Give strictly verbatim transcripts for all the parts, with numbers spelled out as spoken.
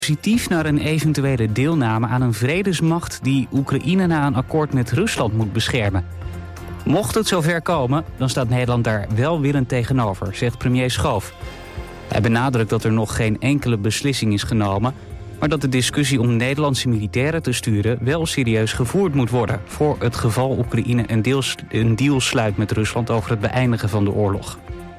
positief naar een eventuele deelname aan een vredesmacht die Oekraïne na een akkoord met Rusland moet beschermen. Mocht het zover komen, dan staat Nederland daar welwillend tegenover, zegt premier Schoof. Hij benadrukt dat er nog geen enkele beslissing is genomen, maar dat de discussie om Nederlandse militairen te sturen wel serieus gevoerd moet worden, voor het geval Oekraïne een, deels, een deal sluit met Rusland over het beëindigen van de oorlog.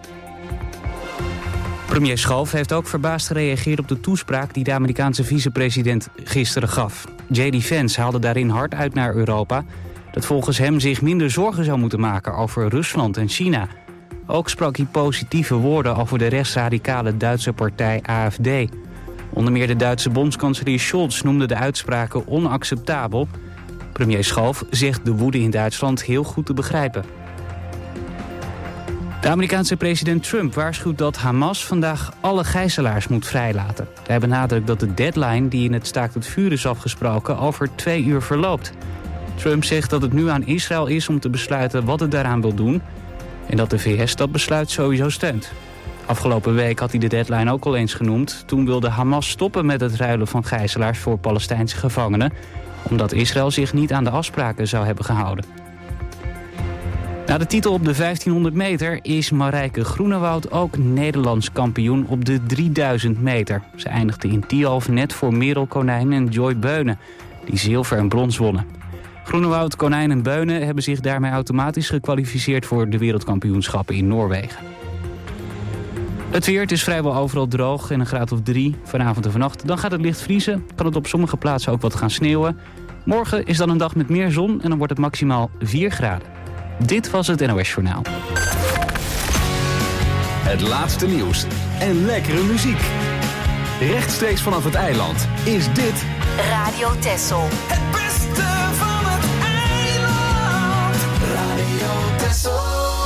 Premier Schoof heeft ook verbaasd gereageerd op de toespraak die de Amerikaanse vicepresident gisteren gaf. J D Vance haalde daarin hard uit naar Europa dat volgens hem zich minder zorgen zou moeten maken over Rusland en China. Ook sprak hij positieve woorden over de rechtsradicale Duitse partij A F D. Onder meer de Duitse bondskanselier Scholz noemde de uitspraken onacceptabel. Premier Schoof zegt de woede in Duitsland heel goed te begrijpen. De Amerikaanse president Trump waarschuwt dat Hamas vandaag alle gijzelaars moet vrijlaten. Hij benadrukt dat de deadline die in het staakt het vuur is afgesproken over twee uur verloopt. Trump zegt dat het nu aan Israël is om te besluiten wat het daaraan wil doen en dat de V S dat besluit sowieso steunt. Afgelopen week had hij de deadline ook al eens genoemd. Toen wilde Hamas stoppen met het ruilen van gijzelaars voor Palestijnse gevangenen, omdat Israël zich niet aan de afspraken zou hebben gehouden. Na de titel op de vijftienhonderd meter is Marijke Groenewoud ook Nederlands kampioen op de drieduizend meter. Ze eindigde in Tialf net voor Merel Konijn en Joy Beunen, die zilver en brons wonnen. Groenewoud, Konijn en Beunen hebben zich daarmee automatisch gekwalificeerd voor de wereldkampioenschappen in Noorwegen. Het weer, het is vrijwel overal droog en een graad of drie vanavond en vannacht. Dan gaat het licht vriezen, kan het op sommige plaatsen ook wat gaan sneeuwen. Morgen is dan een dag met meer zon en dan wordt het maximaal vier graden. Dit was het N O S Journaal. Het laatste nieuws en lekkere muziek. Rechtstreeks vanaf het eiland is dit Radio Texel. Het beste van het eiland. Radio Texel.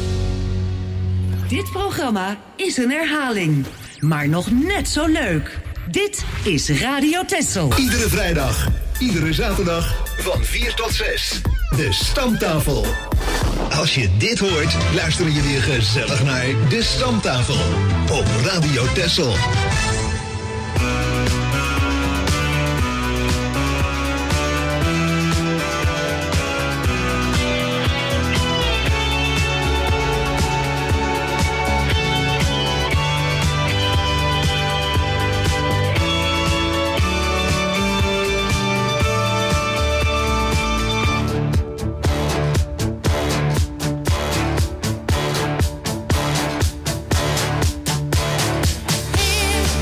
Dit programma is een herhaling, maar nog net zo leuk. Dit is Radio Texel. Iedere vrijdag, iedere zaterdag van vier tot zes. De Stamtafel. Als je dit hoort, luisteren je weer gezellig naar De Stamtafel op Radio Texel. If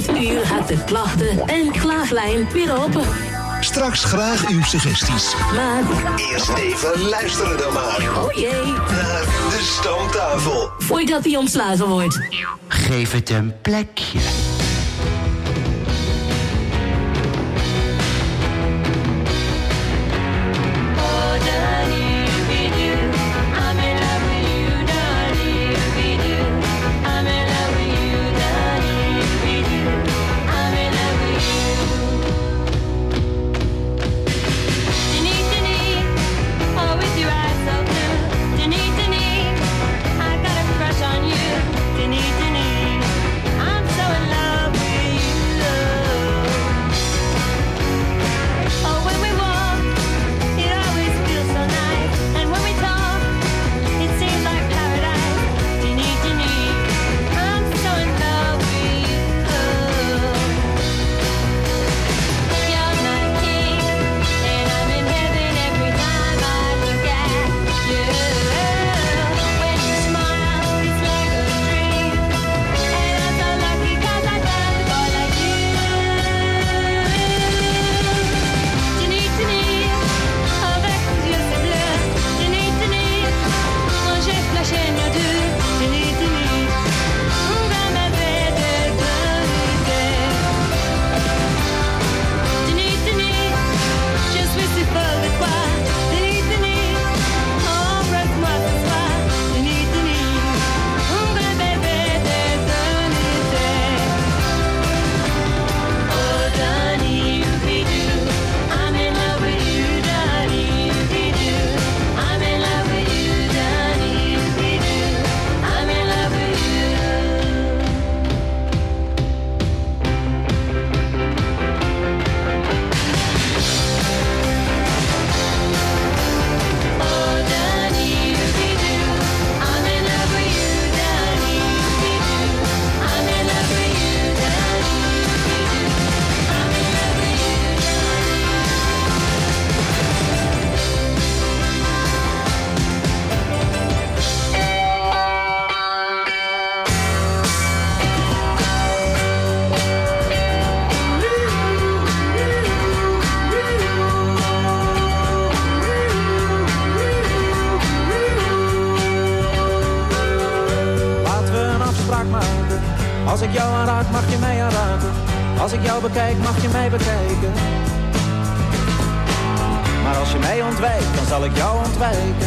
Dit uur gaat de klachten- en klaaglijn weer open. Straks graag uw suggesties. Maar Eerst even luisteren dan maar. oh jee, Naar de stamtafel. voordat hij ontslagen wordt. Geef het een plekje. Als ik jou aanraak, mag je mij aanraken. Als ik jou bekijk, mag je mij bekijken. Maar als je mij ontwijkt, dan zal ik jou ontwijken.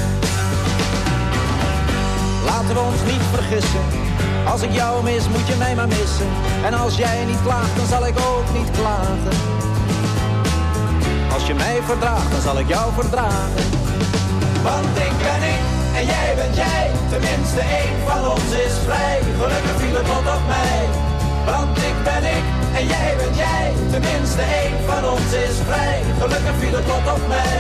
Laten we ons niet vergissen. Als ik jou mis, moet je mij maar missen. En als jij niet klaagt, dan zal ik ook niet klagen. Als je mij verdraagt, dan zal ik jou verdragen. Want ik ben ik en jij bent jij. Tenminste één van ons is vrij. Gelukkig viel het lot op mij. Want ik ben ik en jij bent jij. Tenminste één van ons is vrij. Gelukkig viel het lot op mij.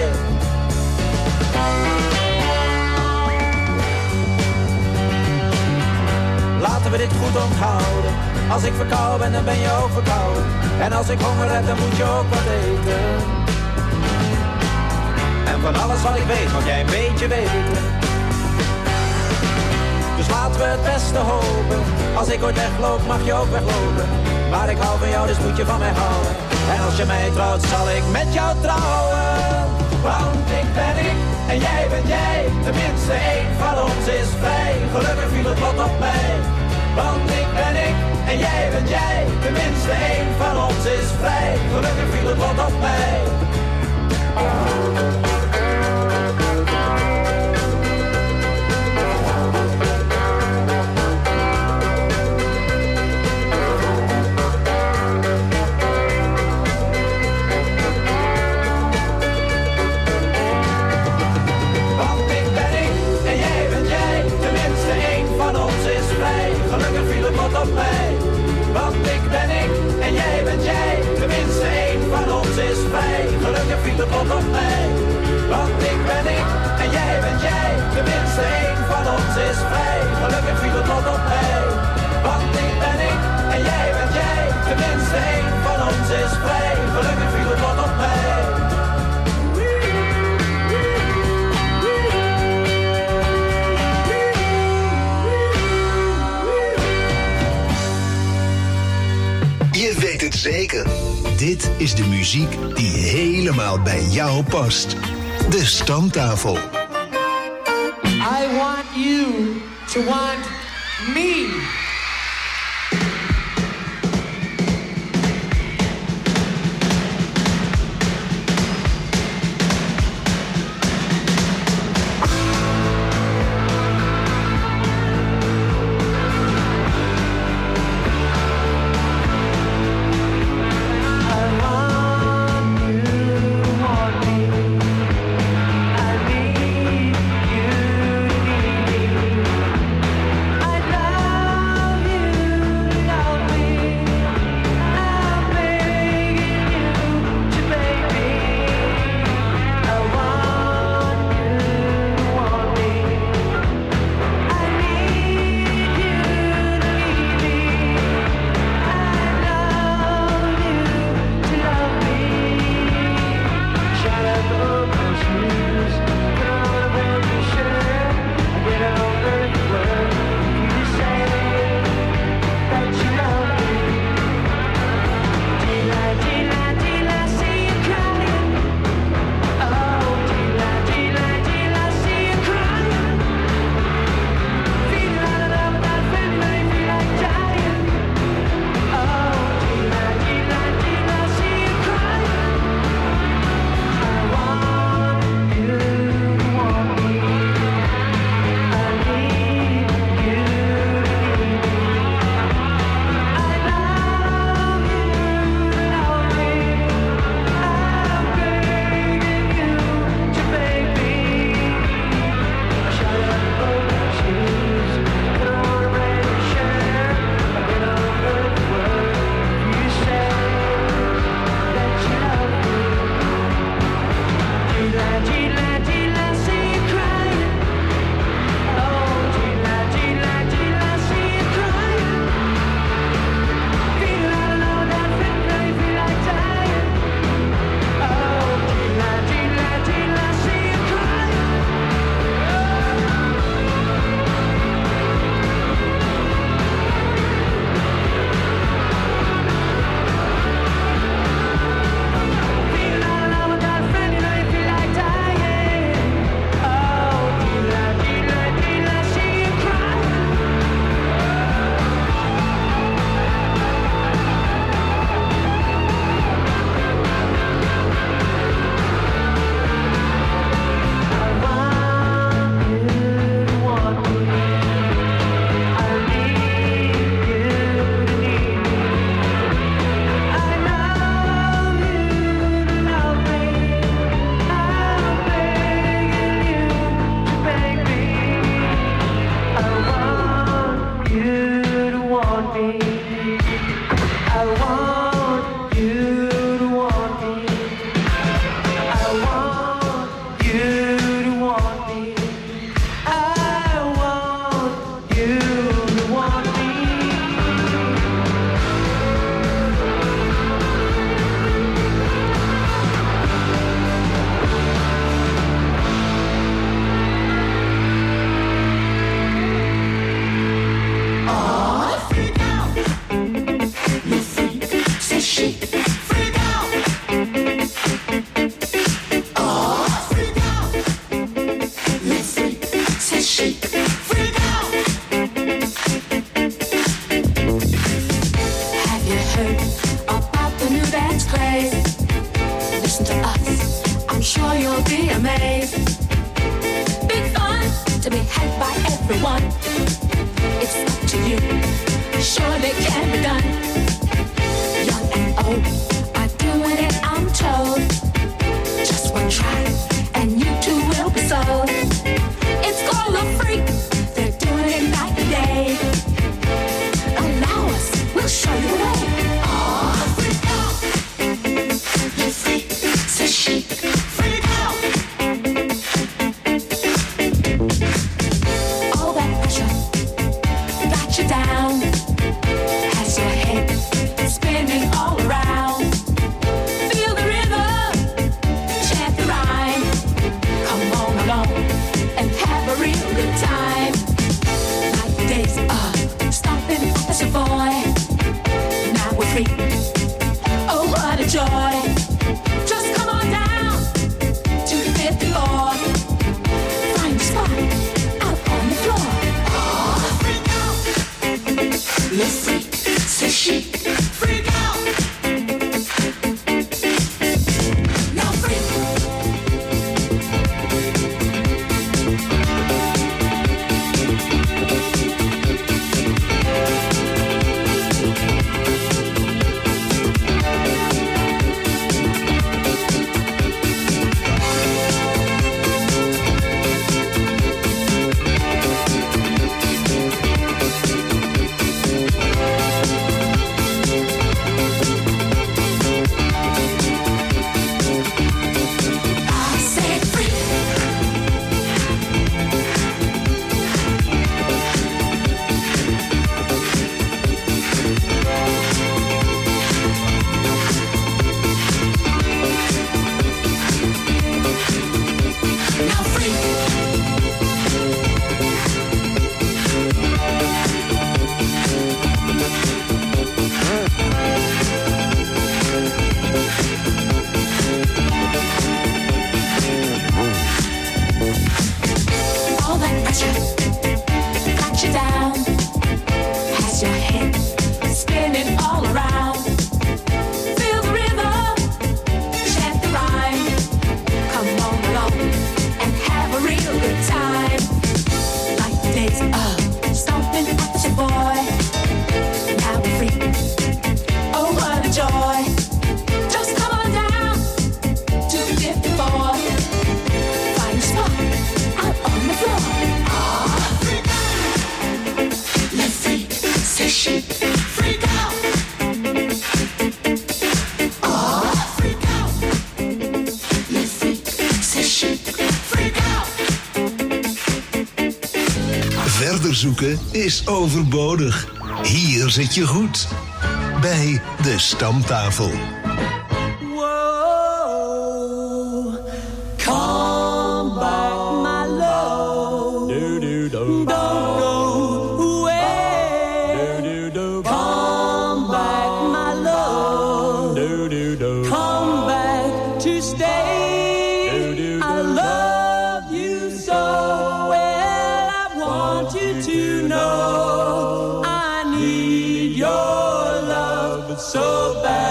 Laten we dit goed onthouden. Als ik verkouden ben, dan ben je ook verkouden. En als ik honger heb, dan moet je ook wat eten. En van alles wat ik weet, mag jij een beetje weten. Dus laten we het beste hopen. Als ik ooit wegloop, mag je ook weglopen. Maar ik hou van jou, dus moet je van mij houden. En als je mij trouwt, zal ik met jou trouwen. Want ik ben ik en jij bent jij. Tenminste één van ons is vrij. Gelukkig viel het lot op mij. Want ik ben ik en jij bent jij. Tenminste één van ons is vrij. Gelukkig viel het lot op mij. Op mij. Want ik ben ik en jij bent jij. Tenminste één van ons is vrij. Gelukkig viel het lot op mij. Je weet het zeker. Dit is de muziek die helemaal bij jou past. De Stamtafel. I want you to want me. Got you down, has your head free. Oh, what a joy. Just come on down to the fifth floor. Find a spot out on the floor. Oh, freak out. Let's freak, say she. Freak out. Now freak. Zoeken is overbodig. Hier zit je goed. Bij de Stamtafel. Whoa, come back, my love. Do, do, do. Don't go away. Do, do, do. Come back, my love. Do, do, do. Come back to stay. Do, do, do. I love you so. To know I need your love so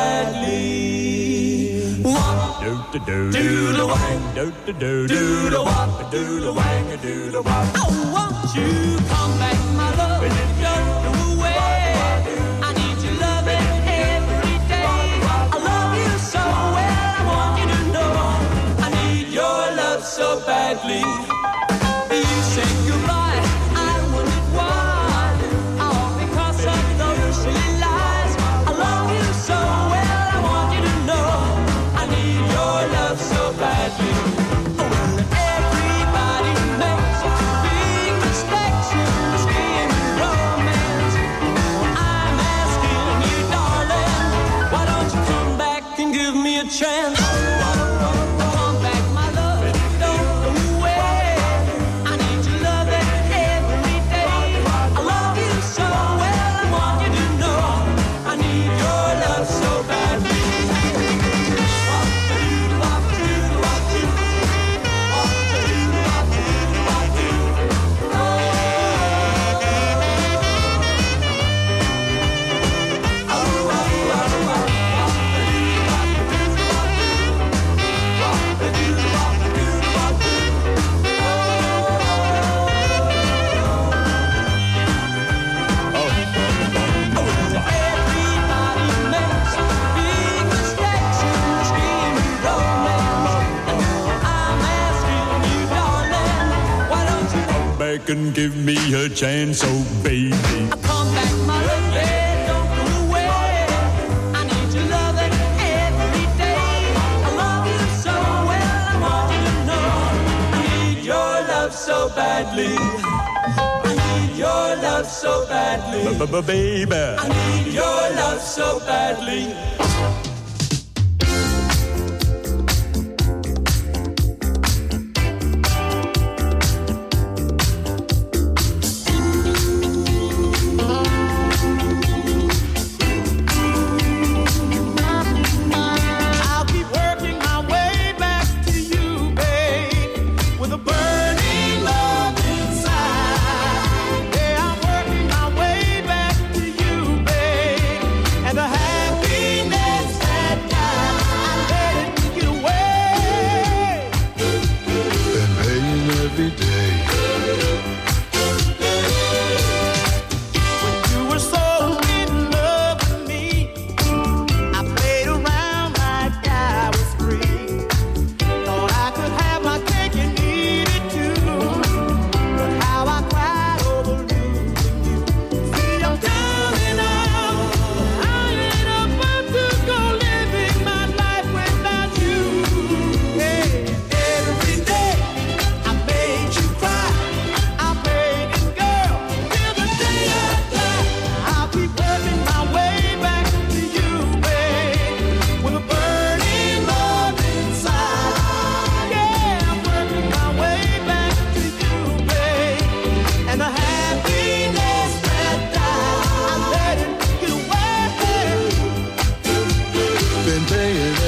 badly. Wop, do do do do the wang, do do do do the wop, do the wang, do the wop. Oh, won't you come back, my love? Don't go away. I need your loving every day. I love you so well. I want you to know I need your love so badly. You say goodbye. Chance. Come back, my love. Don't go away. I need your love every day. I love you so well. I want you to know I need your love so badly. And give me a chance, oh baby. I come back, my love, yeah, don't go away. I need your loving every day. I love you so well, I want you to know I need your love so badly. I need your love so badly. Baby, I need your love so badly.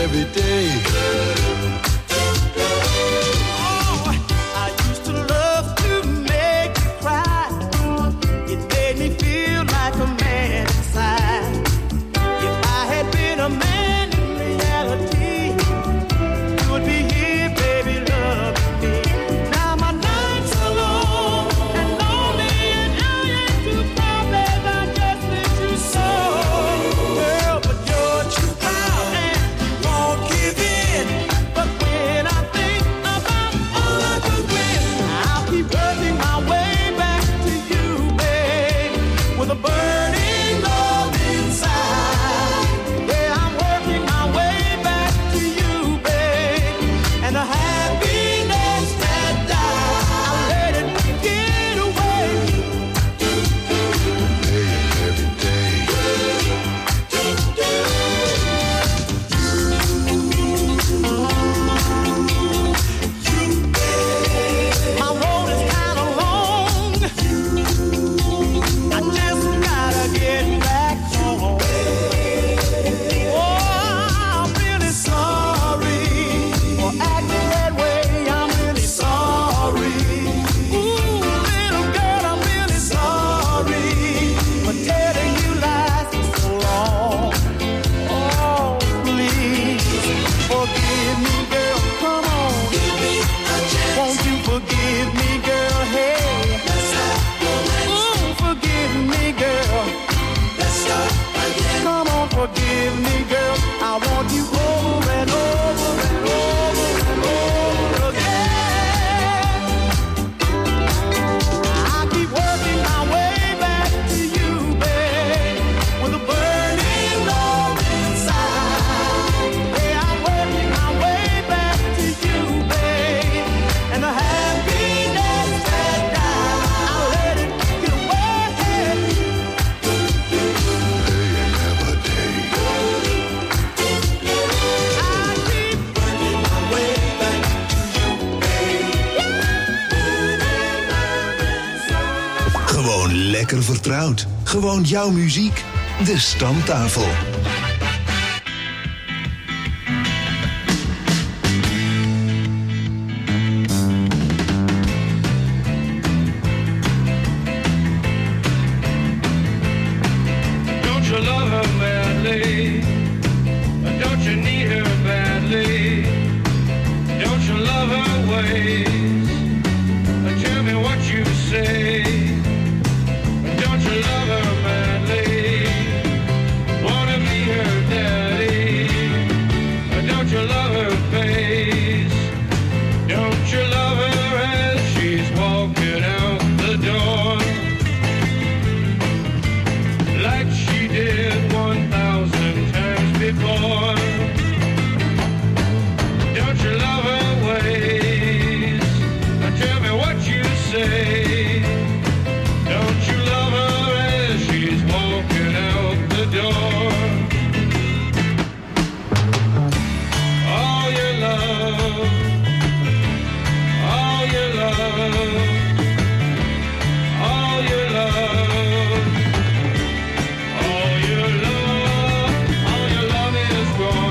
every day. Oh, I used to love to make you cry. It made me feel like a man inside. If I had been a man in reality, you would be here, baby, loving me. Now my nights are long and lonely, and I ain't too proud, babe, I just miss you so. Girl, but you're too proud and won't give in. But when I think about all I could win, I'll keep working my way back to you, babe, with a burning love inside. Yeah, I'm working my way back to you, babe, and the happiness that died, I let it get away. Day and every day. My road is kinda long. I just gotta get back home. Oh, I'm really sorry for acting that way. I'm really sorry. Ooh, little girl, I'm really sorry for telling you lies for so long. Oh, please forgive me, girl. Come on, won't you forgive me, girl? Hey, ooh, forgive me, girl. Come on, forgive me, girl. I want you over and over and over and over again. I keep working my way back to you, babe, with a burning love inside. Yeah, I'm working my way back to you, babe, and the happiness that died, I let it get away. Day and every day. I keep working my way back to you, babe. Gewoon lekker vertrouwd. Gewoon jouw muziek. De Stamtafel. Don't you love her badly? Don't you need her badly? Don't you love her ways? Tell me what you say. Don't you love her badly? Wanna be her daddy? Don't you love her face? Don't you love her as she's walking out the door? Like she did one thousand times before. Don't you love her ways? Tell me what you say. Don't you love her as she's walking out the door? All your love, all your love, all your love. All your love, all your love is gone.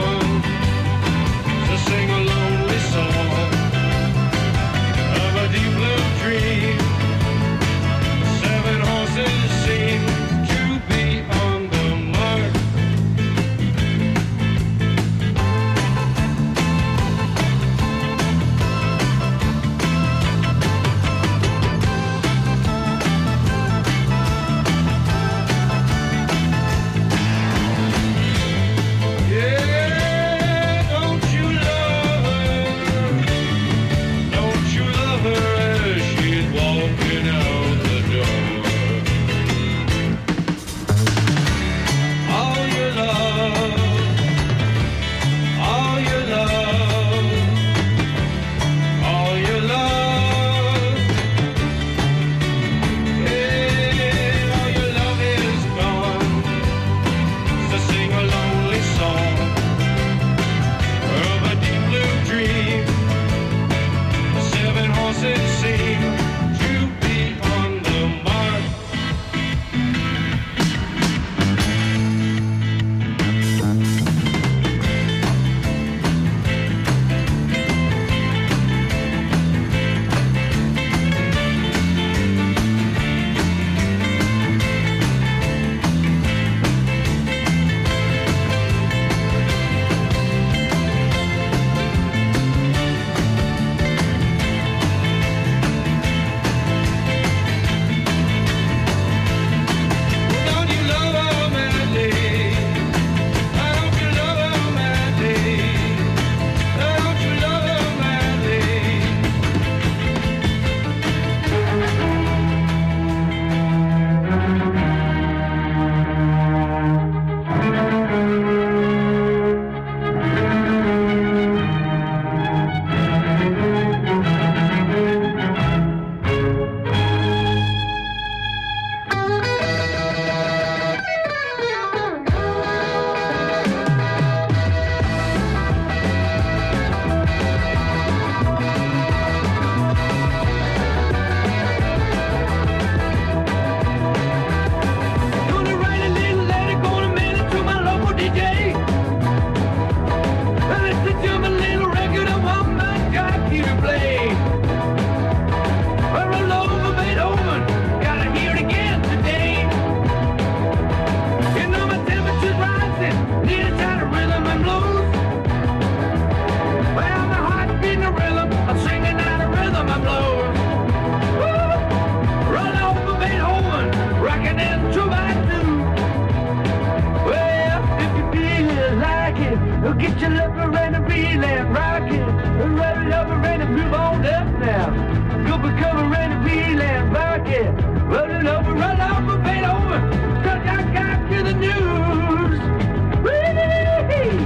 Get your lover and a reel and rock it. Roll it over and move on up now. Go for cover and a reel and rock it. Roll it over, roll over, fade over. Cause I got to the news. Whee!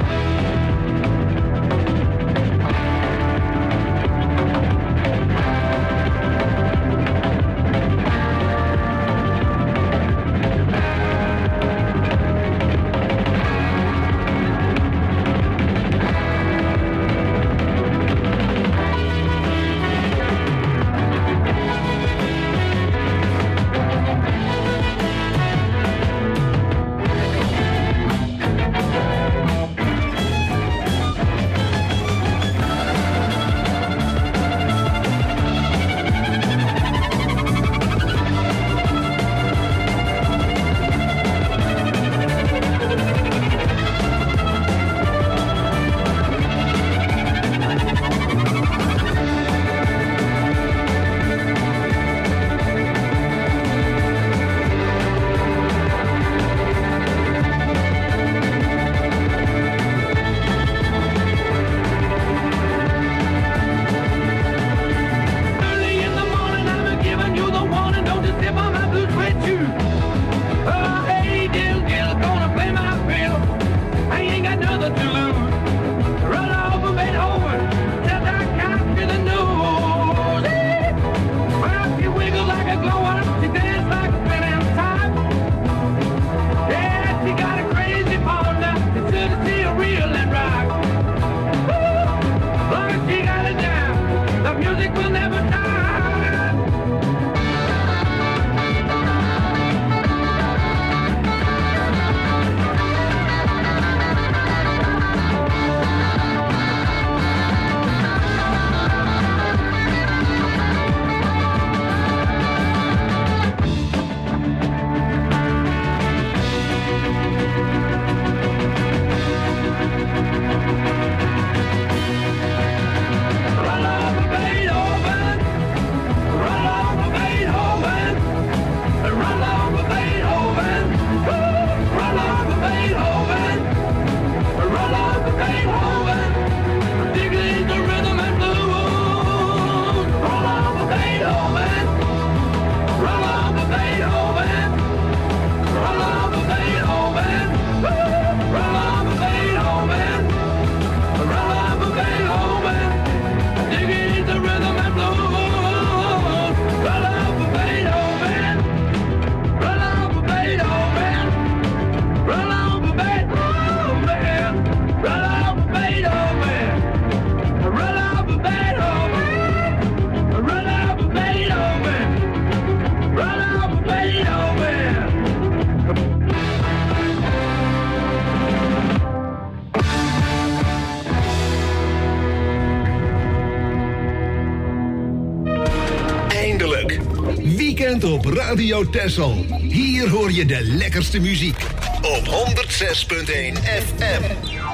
Op Radio Texel. Hier hoor je de lekkerste muziek. Op honderd zes punt één F M.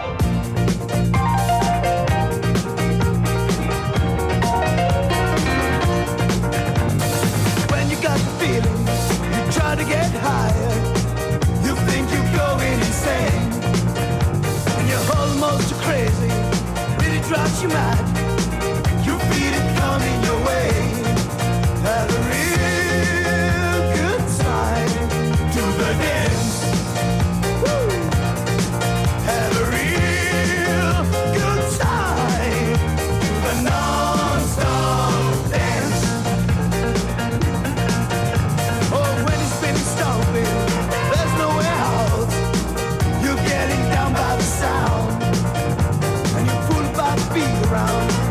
When you got the feeling, you try to get higher. You think you're going insane. And you're almost crazy. Really drives you mad. You feel it coming your way. Have a real good time to the dance. Woo! Have a real good time to the non-stop dance. Oh, when it's been stomping, there's nowhere out. You're getting down by the sound, and you pull by the beat around.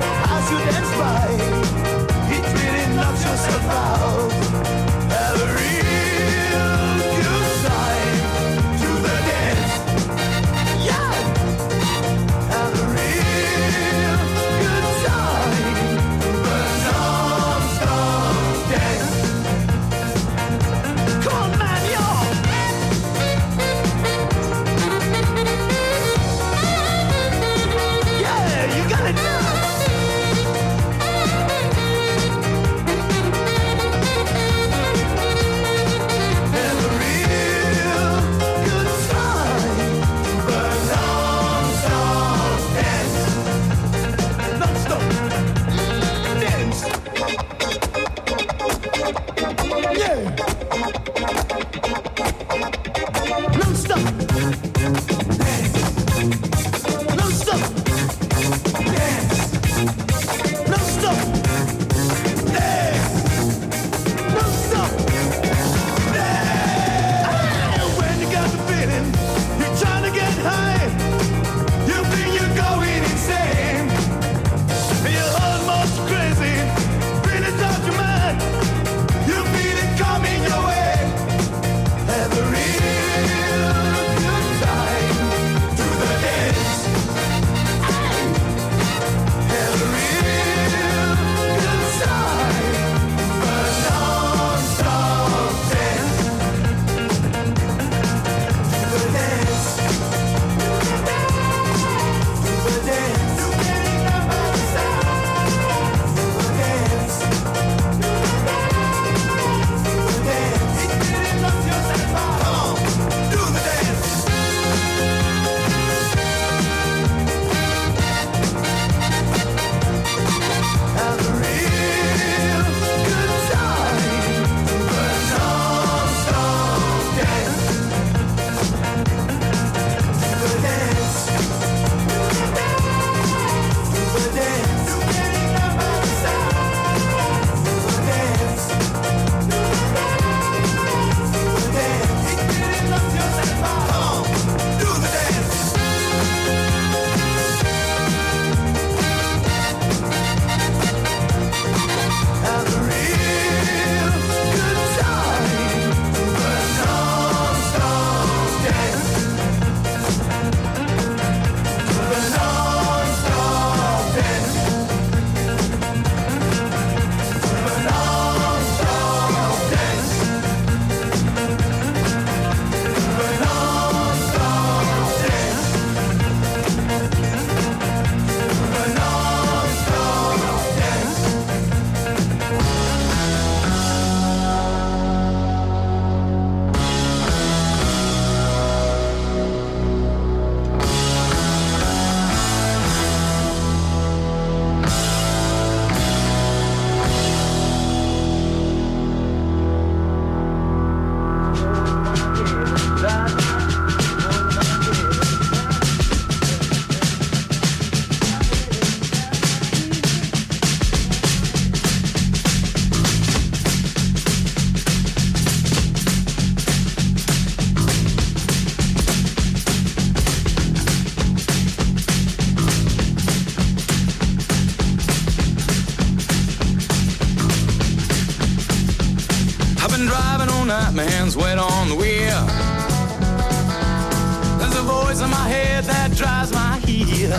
my hands wet on the wheel. There's a voice in my head that drives my heel.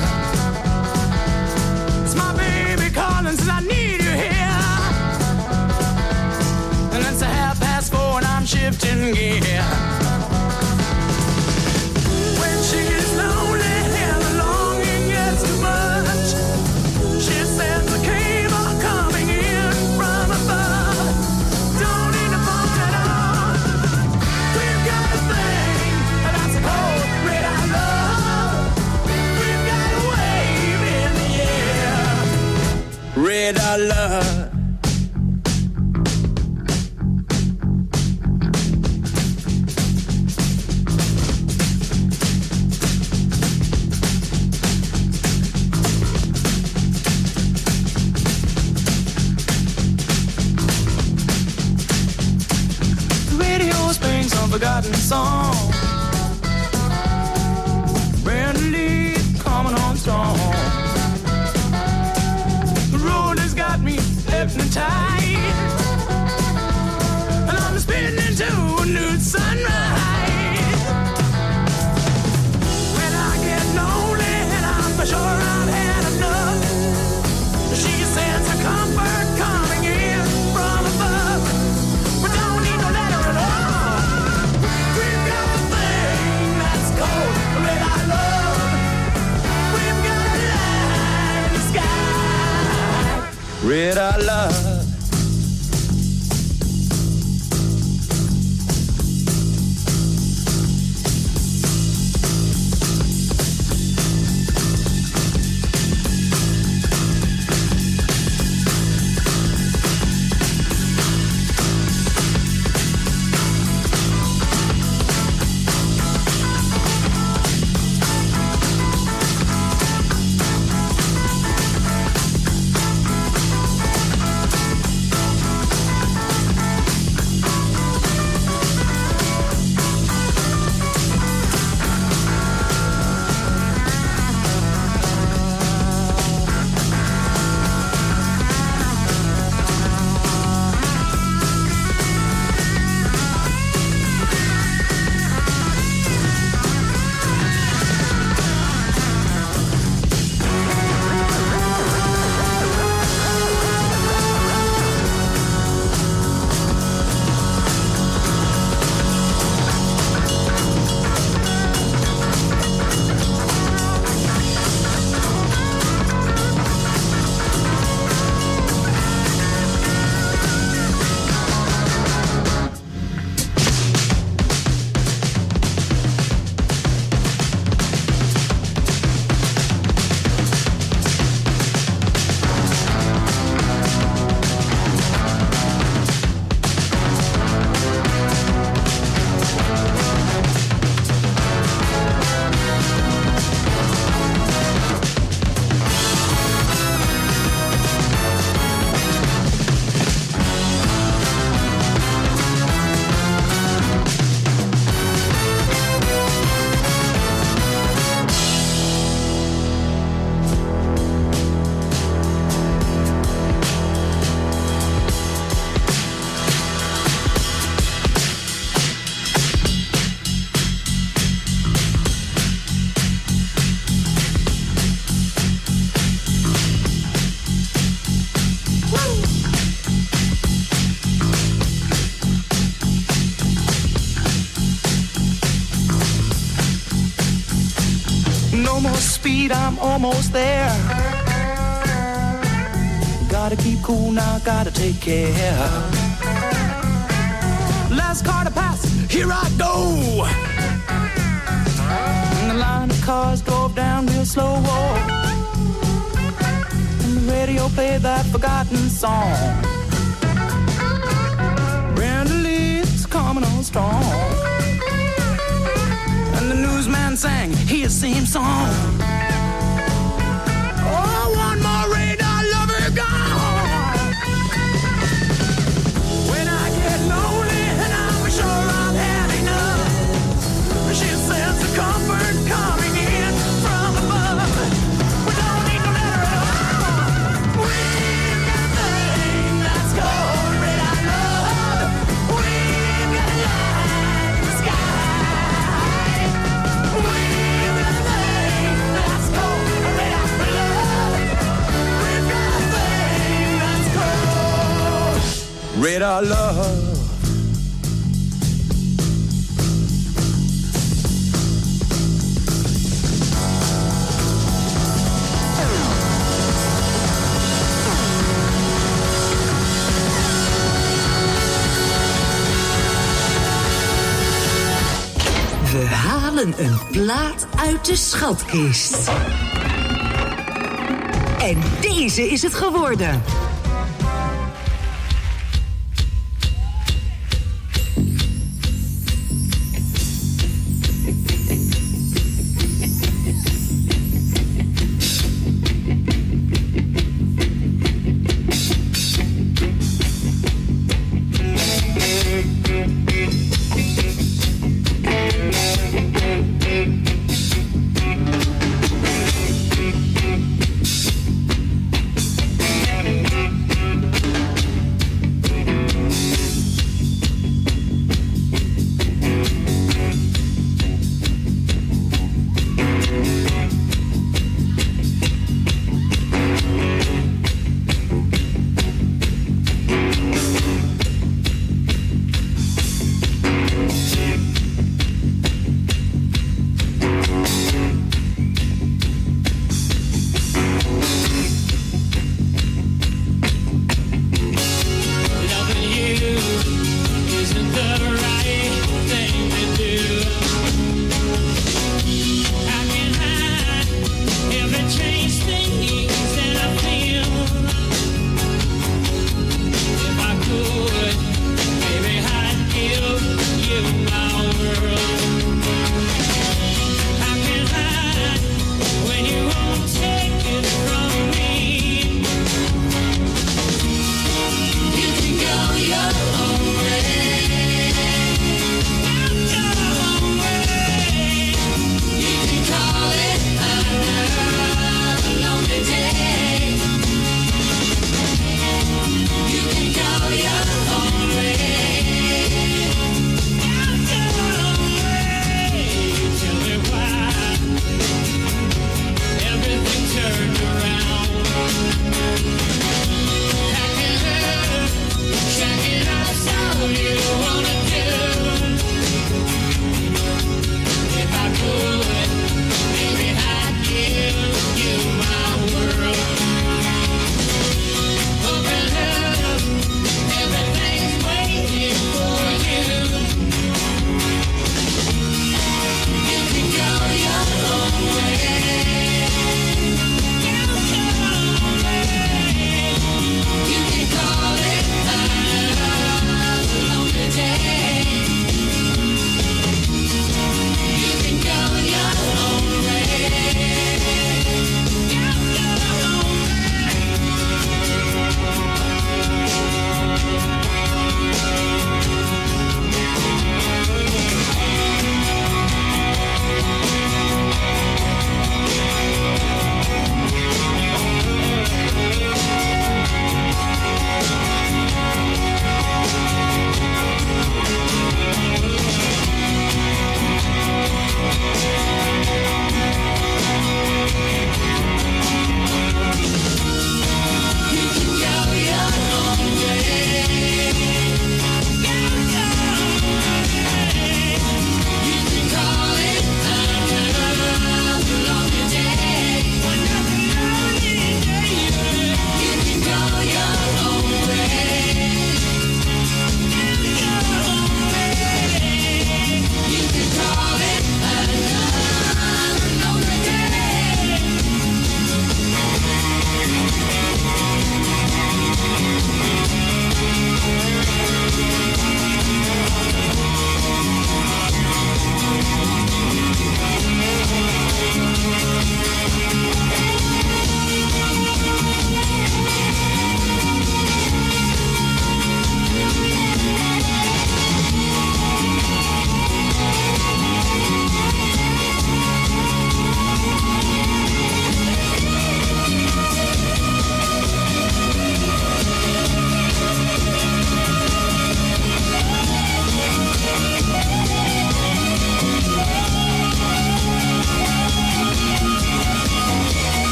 It's my baby calling, says I need you here. And it's a half past four and I'm shifting gear. When she gets lonely and the longing gets too much, she sends a cable coming in from above. Don't need to phone at all. We've got a thing that's a cold red I love. We've got a wave in the air. Red I love. Forgotten song. Brand new leaf coming on strong. The road has got me hypnotized, and I'm spinning into a new sunrise. When I get lonely and I'm sure I've had enough, she sends a comfort coming in from above. We don't need no letter at all. Red I love. I'm almost there. Gotta keep cool now, gotta take care. Last car to pass, here I go. And the line of cars drove down real slow. And the radio played that forgotten song. Brand new leaves coming on strong. And the newsman sang his same song. Oh, one more radar lover gone. When I get lonely and I'm sure I've had enough, she sends the comfort coming in from above. We don't need no letter at all. We've got a thing that's called red I love. We've got a radar love. We halen een plaat uit de schatkist. En deze is het geworden.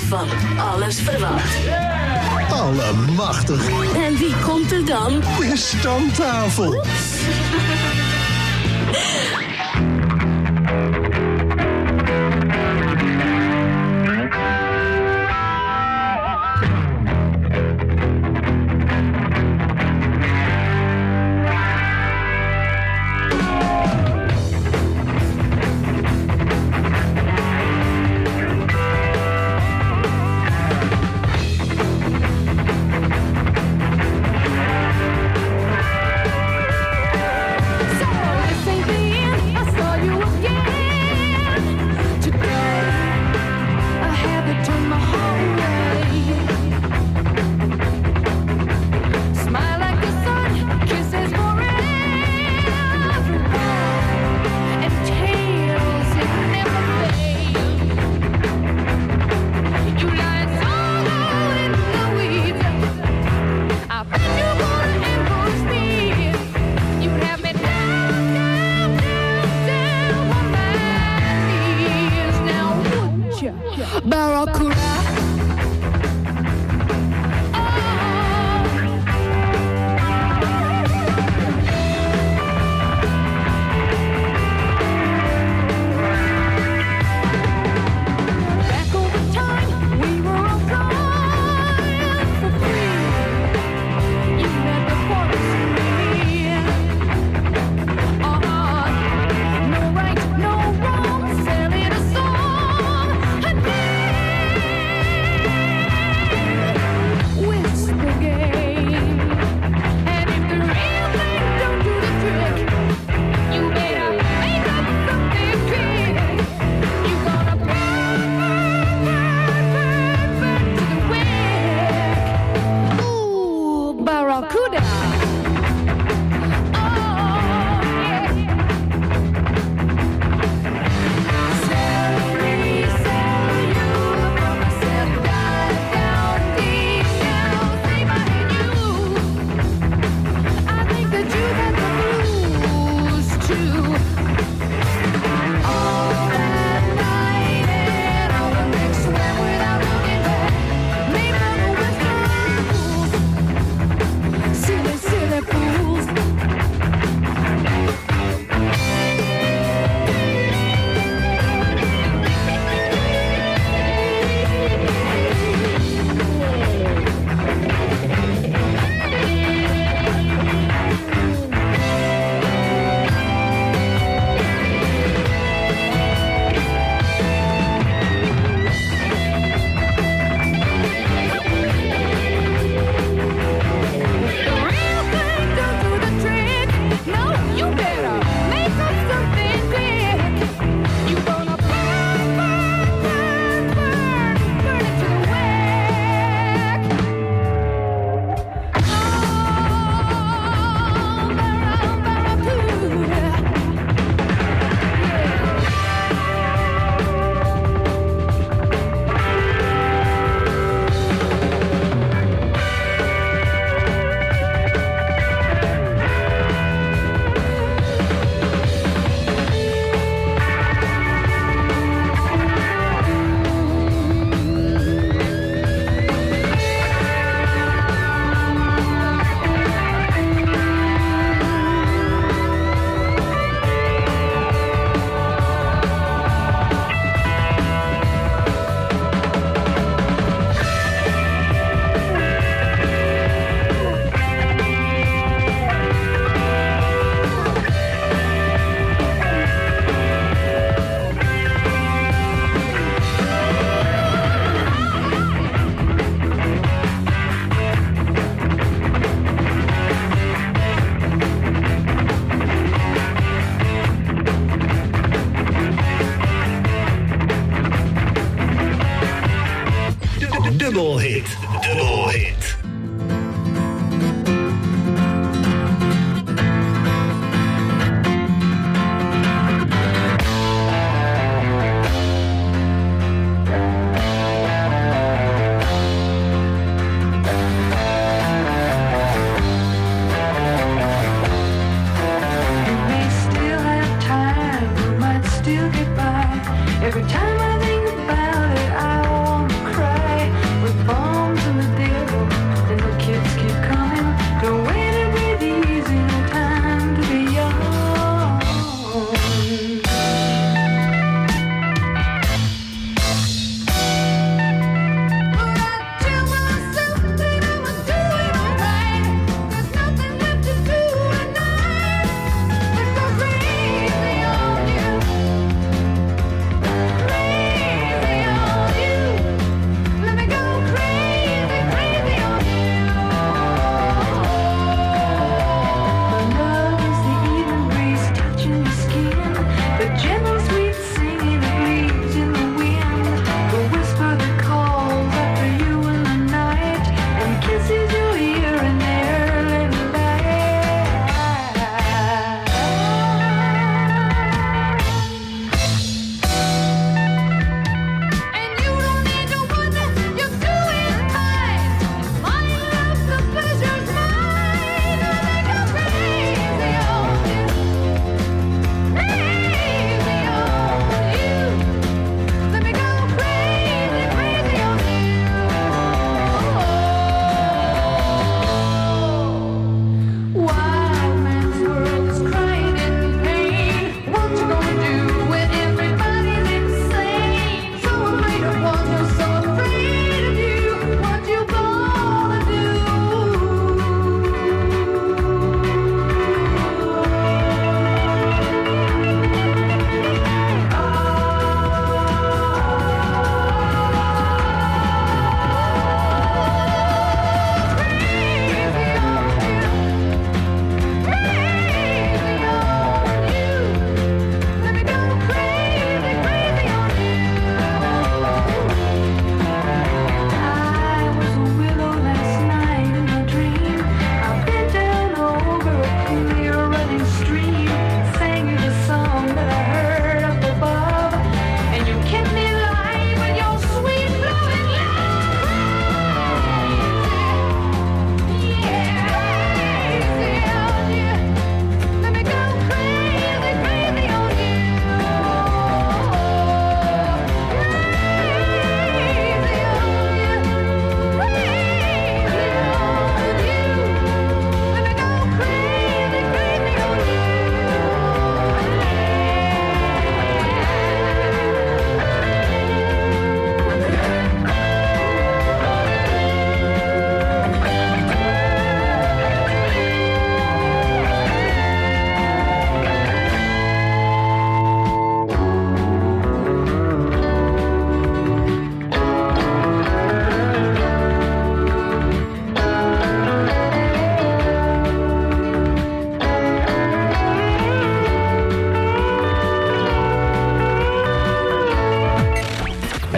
van alles verwacht. Allemachtig. En wie komt er dan? De stamtafel. I saw you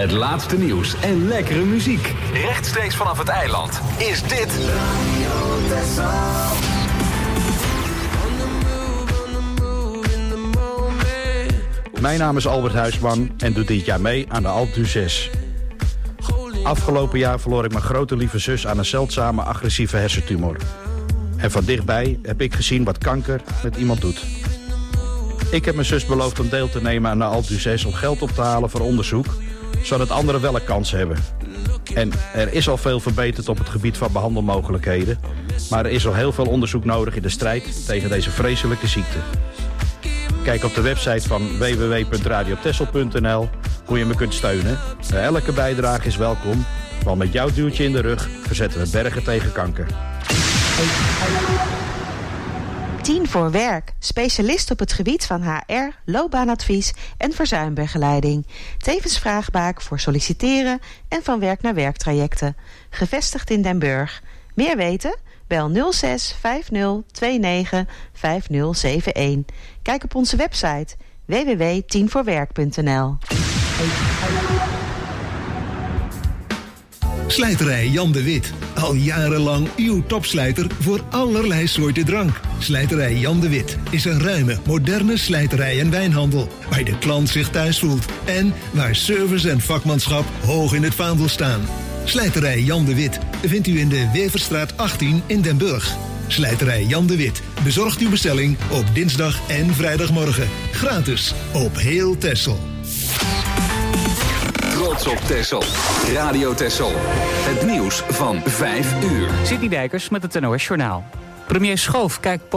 Het laatste nieuws en lekkere muziek. Rechtstreeks vanaf het eiland is dit Radio Texel. Mijn naam is Albert Huisman en doe dit jaar mee aan de Alpe d'Huez. Afgelopen jaar verloor ik mijn grote lieve zus aan een zeldzame agressieve hersentumor. En van dichtbij heb ik gezien wat kanker met iemand doet. Ik heb mijn zus beloofd om deel te nemen aan de Alpe d'Huez om geld op te halen voor onderzoek, zodat anderen wel een kans hebben. En er is al veel verbeterd op het gebied van behandelmogelijkheden, maar er is nog heel veel onderzoek nodig in de strijd tegen deze vreselijke ziekte. Kijk op de website van w w w punt radio texel punt n l hoe je me kunt steunen. Elke bijdrage is welkom, want met jouw duwtje in de rug verzetten we bergen tegen kanker. tien voor werk. Specialist op het gebied van H R, loopbaanadvies en verzuimbegeleiding. Tevens vraagbaak voor solliciteren en van werk naar werktrajecten. Gevestigd in Den Burg. Meer weten? Bel nul zes vijf nul twee negen vijf nul zeven een. Kijk op onze website w w w punt tien voor werk punt n l. Slijterij Jan de Wit. Al jarenlang uw topslijter voor allerlei soorten drank. Slijterij Jan de Wit is een ruime, moderne slijterij en wijnhandel, waar de klant zich thuis voelt en waar service en vakmanschap hoog in het vaandel staan. Slijterij Jan de Wit vindt u in de Weverstraat achttien in Den Burg. Slijterij Jan de Wit bezorgt uw bestelling op dinsdag en vrijdagmorgen. Gratis op heel Texel. Trots op Texel. Radio Texel. Het nieuws van vijf uur. Sydney Dijkers met het N O S Journaal. Premier Schoof kijkt